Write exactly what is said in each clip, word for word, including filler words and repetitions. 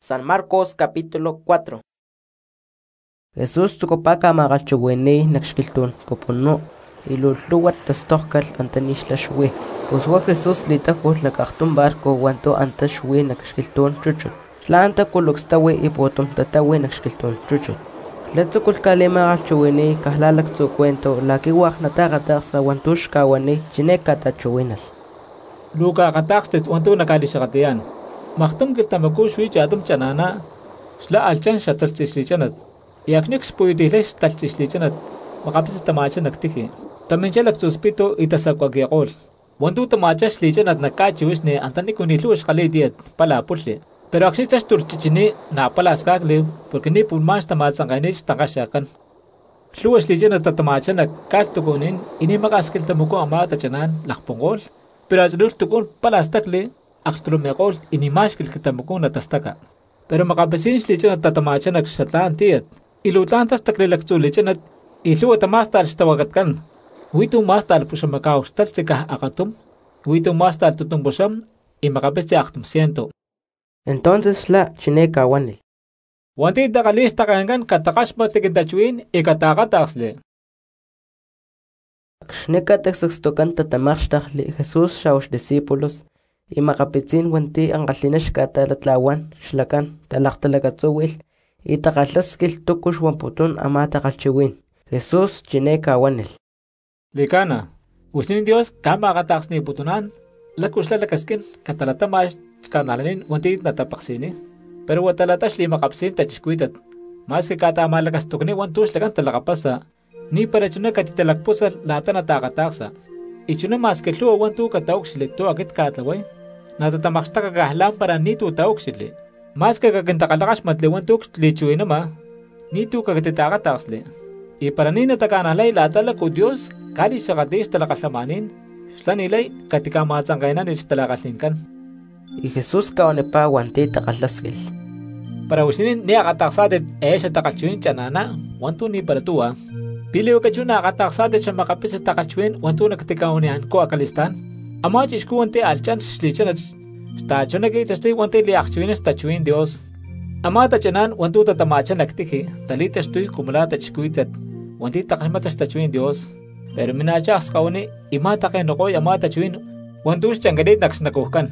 San Marcos capítulo cuatro. Jesús tucopaca magalchuwenei nakxkiltun popuno ilulluwat tastohkal antanixlaxwe. Poswa Jesús litajos lakachtum barco wanto antaxwe nakxkiltun chuchut. Tlanta kuluxtawe ipotum tatawe nakxkiltun chuchut. Tletzukul kalema galchuwenei kahlalak tzucuento lakiwak natagataksa wantush kawanei chineka tachuwenal. Luka kataxtes wantu nakalisakatian. Maktum kiltamaku shui chatum chanana. Shla alchan shataltislichanat. Yaknix puidihlesh taltislichanat. Makapis tamacha naktiki. Taminchalak suspito itasakwagiaqol. Wantu tamacha shlichanat nakachiwishne antanikunilush kalidiat pala pulli. Pero akshitas turchichini na palaskakli porque ni pulmash tamatsangainich tangashakan. Shluwa shlichanat tatamacha nakashtukunin ini makaskiltamuko ama tachanan lakpongol. Pero azlur tukun palastakli akstrumeqol inimashkil kitamukun natastaka. Pero makapasin shlichanat tatamacha nakshatlan tiyat. Ilutan tastakli laksulichanat iluwa tamastal shtawagatkan. Witu mastal pushamakaw staltsikah akatum. Witu mastal tutumbusham y makapesi aktum siento. Entonces la chineka wanil. Wanti dakalis takangan katakashma tikintachuin y katakataxle. Xneka textokan tatamarxtahli Jesús xaux discípulos y makapitzin wanti angalinash katalatlawan xlakan talaqtalakatzuwil y taqallaskil tukush wamputun ama taqalchiwin. Jesús chineka wanil. Likana, usnin Dios kama kataxni putunan, lakusla lakaskin katalatamash kanalanin wanti natapaksini. Pero watalatash li makapsin tachiskuitat. Mas que katama lakastukni wantush lakan talakapasa. Ni para chuna katitalakpusa lata natakataxa. Y chuna mas que luwa wantu katauxili to akit katlaway. Natatamaksta kagahlan para ni tu tauxili. Mas que kakintakalakash matli wantu lichuinama. Ni tu kakatitakataxli. Y para ni natakanalay lata laku Dios kali sakadis talakasamanin. Shlanilay katikamatsanggainan istalakasinkan. Y Jesús kaonepa wanti taqallaskil. Para usinin ni akataxadet eesha takalchuin chanana wantu ni para tuwa. Piliw kachuna akataxadet siya makapis takalchuin wantu nakatikaunian ko akalistan. Ama chisku wanti alchan shlichanat. Stachuna kitasti wanti liakchuin stachuin Dios. Ama tachanan wantu tatamachan naktiki talitastui kumula tachkuitat. Wanti takasmatas stachuin Dios. Pero minachas kauni ima takenokoy ama tachuin wantu changadit naksnakuhkan.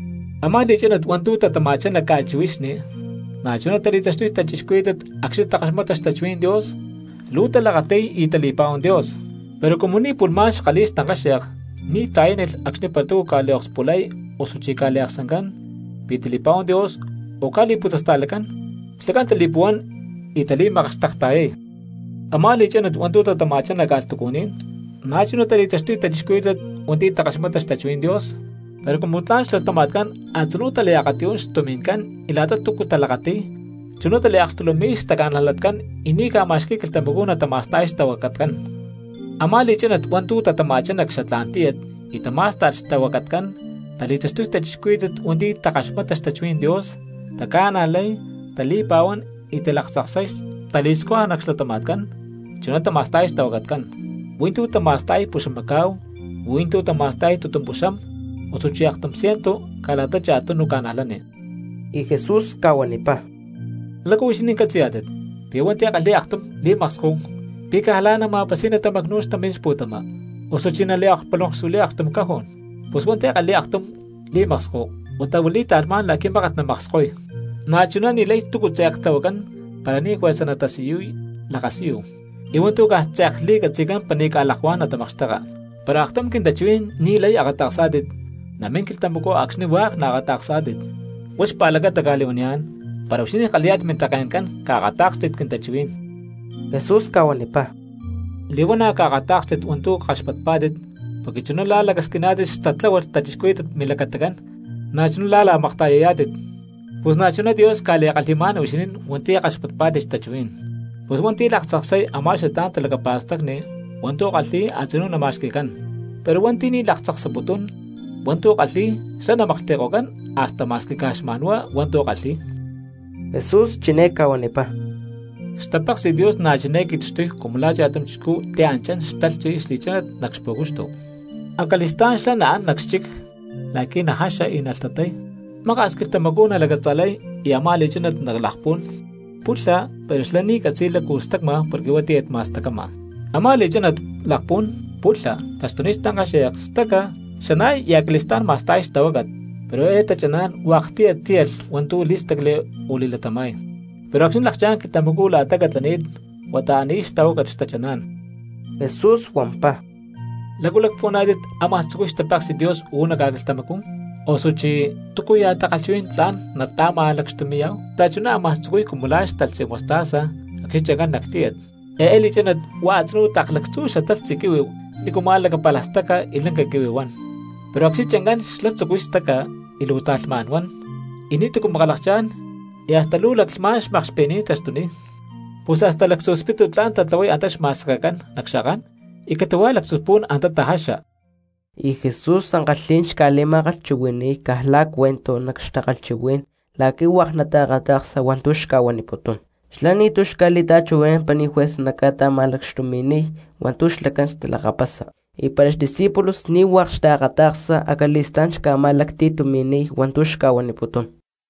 Ama lichanat wantu tatamachan nakachuishni. Nachuna talitastui tachkuitat aksit takasmatas stachuin Dios. Luta lagatay italipaon Dios. Pero como ni pulmash kalis tangasyak, ni tainel aksni patu kaleoxpulay o suchikaleaksangan, pitilipaon Dios o kaliputastalakan, slakan talipuan itali makastaktaye. Ama lichanat wantu tatamachan nakaltukunin, nachuna talitastui tachkuitat wanti takasmatas tachuin Dios. Pero como tan slatamatkan, atsunu taliakation stuminkan ilata tukutalakati, chunu taliaktulomis takanhalatkan, ini kamashki kiltamuguna tamastais tawakatkan. Ama lichanat wantu tatamachan naksatlantiat, itamastas tawakatkan, talitastui tachkuitat wanti takasmatas tachuin Dios, takanalay, talipawan, itilaksaksais, taliskohan nakslatamatkan, chunu tamastais tawakatkan. Wintu tamastai pusamakaw, wintu tamastai tutumpusam, otuchiaktum siento kalata chato nukanalane. Y Jesús kawanipa. Laku isinin katsiatet. Piwanti akali aktum li makskong. Pika halana mapasina tamagnus tamis putama. Osuchina li akpalong suli aktum kahon. Puswanti akali aktum li maksko. Utawali tarman laki makat na makskoy. Nachuna nilay tukutsak tawakan para ni kwesa na tasiyuy lakasiyo. Iwantu ka tsakli katsikan panika alakwan na tamakstaka. Para aktam kintachuin nilay akataksadit. Namin kiltamuko aksni wak na akataksadit. Wash palaga tagaliwan yan. Para usini kaliat mintakainkan kakatakstit kintachuin. Jesús kawanipa. Liwan na kakatakstit untu kashpatpadit. Pagkichuno lalagas kinatis tatlawal tachiskuitat milakatagan. Nachuno lala maktayayatit. Pues nachuno Dios kaliakaliman usinin unti kashpatpadit tachuin. Pues wanti laksaksay amasya tan talakapastak ni wanto kalli atsino namashkikan. Pero wanti ni laksaksa butun wanto kalli sa namaktekokan hasta maskikashmanwa wanto kalli. Jesús chineka wanipa. Stapak si Dios na chinekitstui kumula chatum chku te anchan stalchi islichanat nakspogusto. Ang kalistan sila naan nakschik laki nahasya inaltatay. Makaskirtamaguna lagatzalay y amali chinat naglakpun. Putla, pero slani katsila kustakma porque watiet mas takama. Amali chinat lakpun, putla, tastunistan kashayak staka, shanay yaklistan mas tais tawagat. Pero eta chanan wakti atiel wantu listagle ulilatamay. Pero aksin lakchan kitamagula atagatlanid, wataanis tawagat stachanan. Jesús wampa. Lagulak po nadit amas tukush tapak si Dios una gagaltamakung. O suchi tukuya takalchuin tlan na tama lakstumiyaw. Tachuna amas tukuy kumulash talsi wastasa, akichagan naktiet. E eli chanat waatnu taklakstu shatat sikiwi, ikumalaga palastaka ilang kakiwiwan. Pero aksichangan slat tukush taka ilutalmanwan. Inito kumakalakchan, e hasta lulak smash makspeni tastuni. Pues hasta laksuspitu tlan tatlaway antash maskakan, nakshakan. Ikatuwa laksuspun anta tahasha. Y Jesús angalinch kalema galchuwini kahla cuento nakshtagalchuwin laki wahnatagatak sa wantushka waniputun. Shlani tushkalita chuwen panijuez nakata malakshtumini wantushlakan stalakapasa. Y para los discípulos ni wahnatagatak sa akalistanchka malaktitumini wantushka waniputun.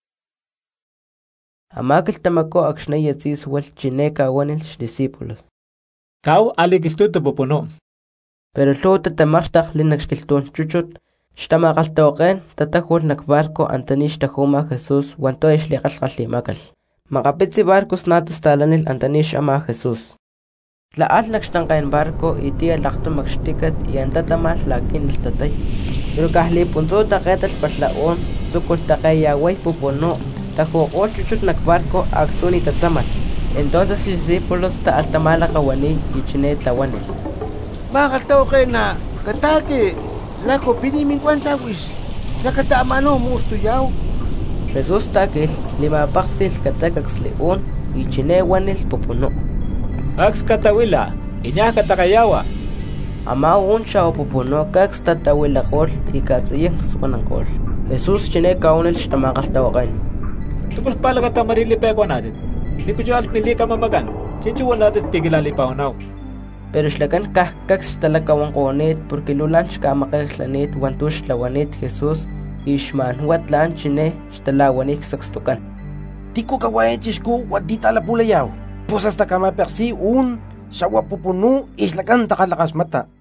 Amakil tamako akshna yatzis wal chineka wanil discípulos. Kau alikiltutu pupuno. Pero luego tatamashtak linakshkiltun chuchut, shtamakaltoqen tatajul nakbarko antanish tajuma Jesús wanto ishliqalqallimakal. Makapitsi barcos natastalanil antanish ama Jesús. Tlaal nakshtanqain barco y tia laqtumakshtikat y antatamal lakin iltatay. Pero kahli punzo taqetal patlaon, tsukul taqayaway pupuno, tajuqol chuchut nakbarko aktsuni tatzamal. Entonces los discípulos taaltamalaqawani y chine tawanil. Makaltaw kayo na katake lako pinimin kwantawis lakata mano mustuyaw. Jesús takil lima paksil katakaksleon y chinewanil pupuno. Aks katawila inya katakayawa. Ama un chao pupuno kaks tatawila kol y katsiyang sukanangkol. Jesús chine kaunil shtamakaltawakan. Tukul pala katamarili peko natin. Nikujual pili ka mamagan. Chinchuwan natin tigilalipaw. Pero shlakan kahkaks talakawan konit porque lulanch kamakaklanit wantush lawanit Jesús ishman huatlan chine shtalawanik sakstukan. Tiko kawain chisku watita la pulayaw. Pues hasta kama persi un shawapupunu islakan takalakas mata.